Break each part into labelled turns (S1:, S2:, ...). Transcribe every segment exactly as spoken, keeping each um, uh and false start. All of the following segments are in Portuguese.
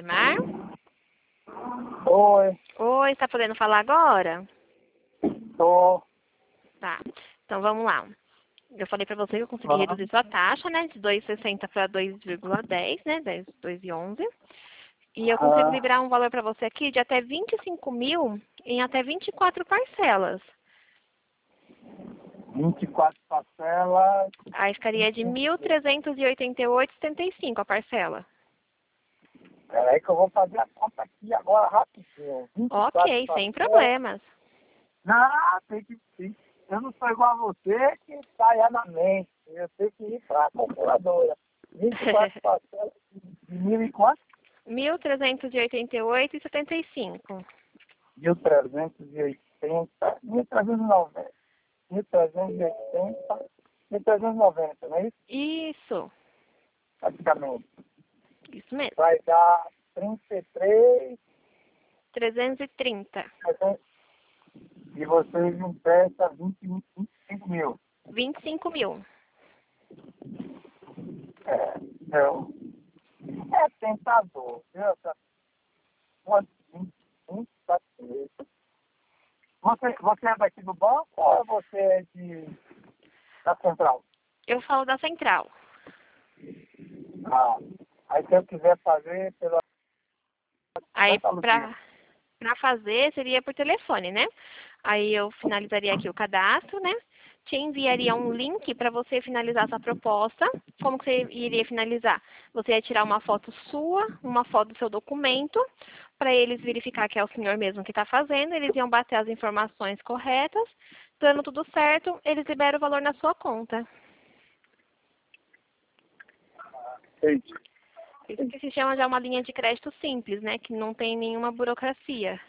S1: Edmar?
S2: Oi,
S1: Oi, está podendo falar agora?
S2: tô.
S1: Tá, então vamos lá. Eu falei para você que eu consegui
S2: Aham.
S1: reduzir sua taxa, né, de dois vírgula sessenta para dois vírgula dez, né, dois vírgula onze. E eu consigo
S2: Ah,
S1: liberar um valor para você aqui de até vinte e cinco mil em até vinte e quatro parcelas.
S2: vinte e quatro parcelas.
S1: Aí ficaria de mil trezentos e oitenta e oito reais e setenta e cinco a parcela.
S2: Peraí que eu vou fazer a conta aqui agora rapidinho. vinte e quatro
S1: Ok, sem
S2: parcelas.
S1: problemas.
S2: Não, tem que sim. Eu não sou igual a você que sai na mente. Eu tenho que ir para a calculadora. vinte e quatro parcelas de mil e quanto?
S1: mil trezentos e oitenta e oito reais e setenta e cinco.
S2: mil trezentos e oitenta. mil trezentos e noventa. mil trezentos e oitenta. mil trezentos e noventa, não é isso?
S1: Isso,
S2: Praticamente.
S1: isso mesmo.
S2: Vai dar trinta e três.
S1: trezentos e trinta.
S2: E vocês emprestam vinte, vinte e cinco mil.
S1: vinte e cinco mil.
S2: É, então, é tentador. Viu? Quanto? vinte, vinte, vinte, Você, você é daqui do banco ou você é de, da central?
S1: Eu falo da central.
S2: Ah, aí se eu quiser fazer pelo
S1: Aí,
S2: cinquenta aluguel.
S1: pra, pra fazer, seria por telefone, né? Aí eu finalizaria aqui o cadastro, né? Te enviaria um link para você finalizar sua proposta. Como que você iria finalizar? Você ia tirar uma foto sua, uma foto do seu documento, para eles verificar que é o senhor mesmo que está fazendo. Eles iam bater as informações corretas. Dando tudo certo, eles liberam o valor na sua conta.
S2: Entendi.
S1: Isso que se chama já uma linha de crédito simples, né? Que não tem nenhuma burocracia.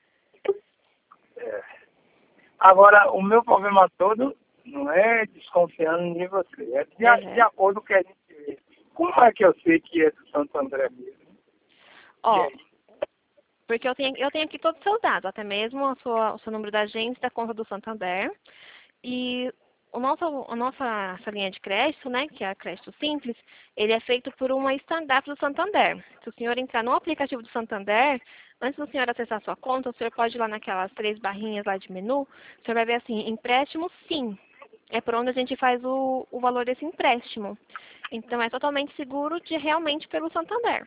S2: É. Agora, o meu problema todo não é desconfiando de você, é de, a-
S1: Uhum.
S2: de acordo com o que a gente vê. Como é que eu sei que é do Santo André mesmo? E
S1: Ó,
S2: aí?
S1: porque eu tenho, eu tenho aqui todos os seus dados, até mesmo a sua, o seu número da agência, da conta do Santander. E o nosso, a nossa essa linha de crédito, né, que é a crédito simples, ele é feito por uma stand-up do Santander. Se o senhor entrar no aplicativo do Santander, antes do senhor acessar a sua conta, o senhor pode ir lá naquelas três barrinhas lá de menu, o senhor vai ver assim, empréstimo sim. É por onde a gente faz o, o valor desse empréstimo. Então é totalmente seguro de realmente pelo Santander.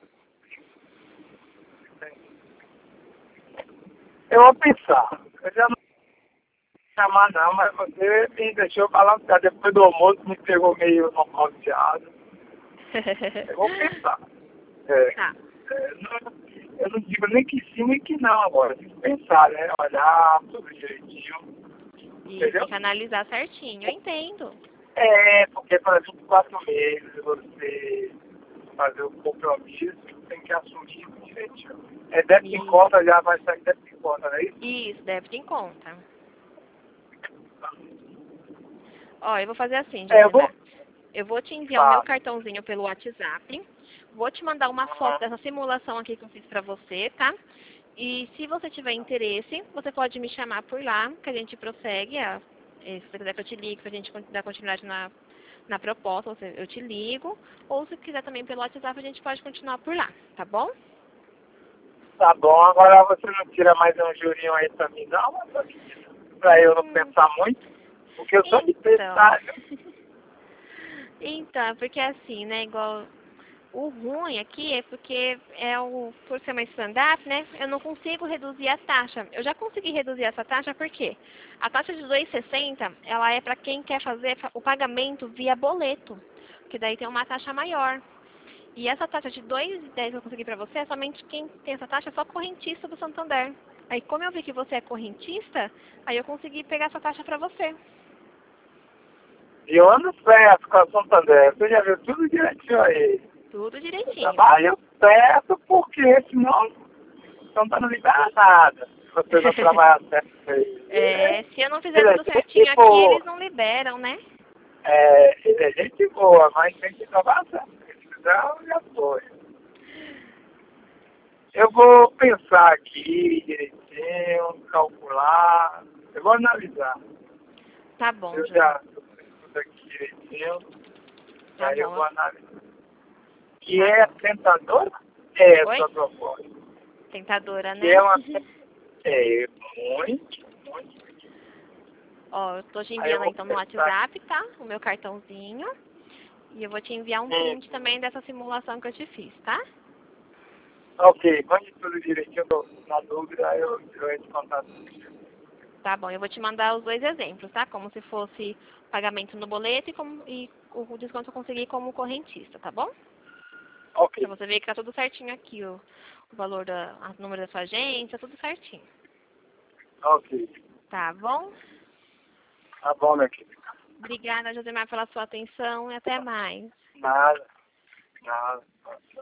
S2: Eu vou pensar. Eu já não vou chamar não, mas você me deixou balançar. Depois do almoço me pegou meio nocauteado. Eu vou pensar. É,
S1: Tá.
S2: é, não, eu não digo nem que sim nem que não agora. Tem que pensar, né? Olhar tudo direitinho.
S1: E tem
S2: Entendeu?
S1: que analisar certinho, eu entendo.
S2: É, porque para vinte e quatro meses você fazer o compromisso, tem que assumir direitinho. É débito em
S1: E
S2: conta, já vai sair débito em conta, não é isso?
S1: isso, débito em conta. Ó, eu vou fazer assim,
S2: É, eu vou.
S1: Josemar. Eu vou te enviar o meu
S2: Tá.
S1: cartãozinho pelo WhatsApp. Vou te mandar uma foto dessa simulação aqui que eu fiz pra você, tá? E se você tiver interesse, você pode me chamar por lá, que a gente prossegue. A, eh, se você quiser que eu te ligue, pra gente con- dar continuidade na, na proposta, você- eu te ligo. Ou se quiser também pelo WhatsApp, a gente pode continuar por lá, tá bom?
S2: Tá bom, agora você não tira mais um jurinho aí pra mim, não, pra eu não
S1: Hum,
S2: pensar muito, porque eu sou de
S1: então.
S2: pensar, viu?
S1: Então, porque assim, né, igual o ruim aqui é porque é o por ser uma stand-up, né, eu não consigo reduzir a taxa. Eu já consegui reduzir essa taxa porque a taxa de dois reais e sessenta, ela é para quem quer fazer o pagamento via boleto, que daí tem uma taxa maior. E essa taxa de dois reais e dez que eu consegui para você é somente quem tem essa taxa é só correntista do Santander. Aí como eu vi que você é correntista, aí eu consegui pegar essa taxa para você.
S2: E eu ando certo com a Santander, você já viu tudo direitinho aí.
S1: Tudo
S2: Eu
S1: direitinho.
S2: trabalho certo porque senão não tá não libera nada. Se você não trabalhar certo aí.
S1: É, se eu não fizer
S2: Ele é
S1: tudo
S2: gente
S1: certinho aqui,
S2: boa.
S1: eles não liberam, né?
S2: É, ele é gente boa, mas tem que trabalhar certo. Se fizer, já foi. Eu vou pensar aqui direitinho, calcular. Eu vou analisar.
S1: Tá bom,
S2: Eu
S1: José.
S2: já estou tudo aqui direitinho. E
S1: Tá
S2: aí eu
S1: bom,
S2: vou analisar. E
S1: tá
S2: é
S1: bom.
S2: tentador? É
S1: Oi?
S2: essa a proposta.
S1: Tentadora,
S2: Que
S1: né?
S2: é uma... É, muito, muito.
S1: Ó, eu tô te
S2: Aí eu
S1: enviando
S2: vou
S1: então no
S2: pensar.
S1: WhatsApp, tá? O meu cartãozinho. E eu vou te enviar um
S2: Hum,
S1: print também dessa simulação que eu te fiz, tá?
S2: ok, mande tudo direitinho. Eu, na dúvida, eu, eu entro em contato.
S1: Tá bom, eu vou te mandar os dois exemplos, tá? Como se fosse pagamento no boleto e, como, e o desconto eu consegui como correntista, tá bom? Pra
S2: Ok,
S1: você ver que tá tudo certinho aqui, o, o valor, da, o número da sua agência, tudo certinho.
S2: ok.
S1: Tá bom?
S2: Tá bom, meu querido.
S1: Obrigada, Josemar, pela sua atenção e até mais.
S2: Nada, nada.